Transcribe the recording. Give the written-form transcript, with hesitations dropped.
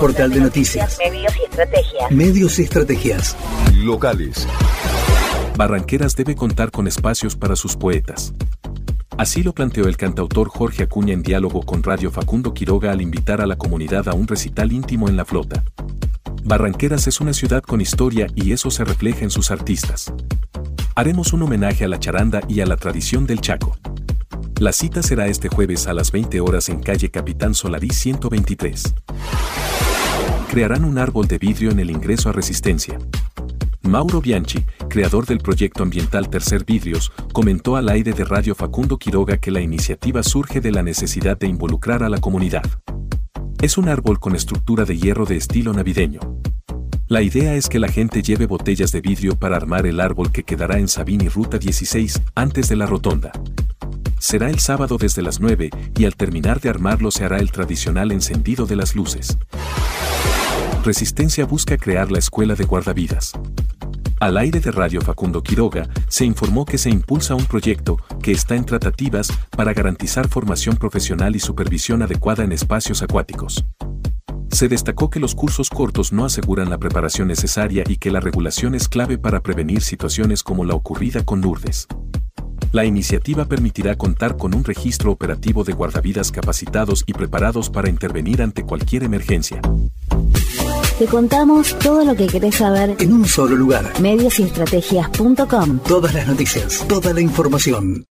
Portal de noticias. Medios y estrategias. Medios y estrategias. Locales. Barranqueras debe contar con espacios para sus poetas. Así lo planteó el cantautor Jorge Acuña en diálogo con Radio Facundo Quiroga al invitar a la comunidad a un recital íntimo en La Flota. Barranqueras es una ciudad con historia y eso se refleja en sus artistas. Haremos un homenaje a la charanda y a la tradición del Chaco. La cita será este jueves a las 20 horas en calle Capitán Solari 123. Crearán un árbol de vidrio en el ingreso a Resistencia. Mauro Bianchi, creador del proyecto ambiental Tercer Vidrios, comentó al aire de Radio Facundo Quiroga que la iniciativa surge de la necesidad de involucrar a la comunidad. Es un árbol con estructura de hierro de estilo navideño. La idea es que la gente lleve botellas de vidrio para armar el árbol que quedará en Sabini Ruta 16, antes de la rotonda. Será el sábado desde las 9 y al terminar de armarlo se hará el tradicional encendido de las luces. Resistencia busca crear la escuela de guardavidas. Al aire de Radio Facundo Quiroga, se informó que se impulsa un proyecto que está en tratativas para garantizar formación profesional y supervisión adecuada en espacios acuáticos. Se destacó que los cursos cortos no aseguran la preparación necesaria y que la regulación es clave para prevenir situaciones como la ocurrida con Lourdes. La iniciativa permitirá contar con un registro operativo de guardavidas capacitados y preparados para intervenir ante cualquier emergencia. Te contamos todo lo que querés saber En un solo lugar. Mediosestrategias.com. Todas las noticias, toda la información.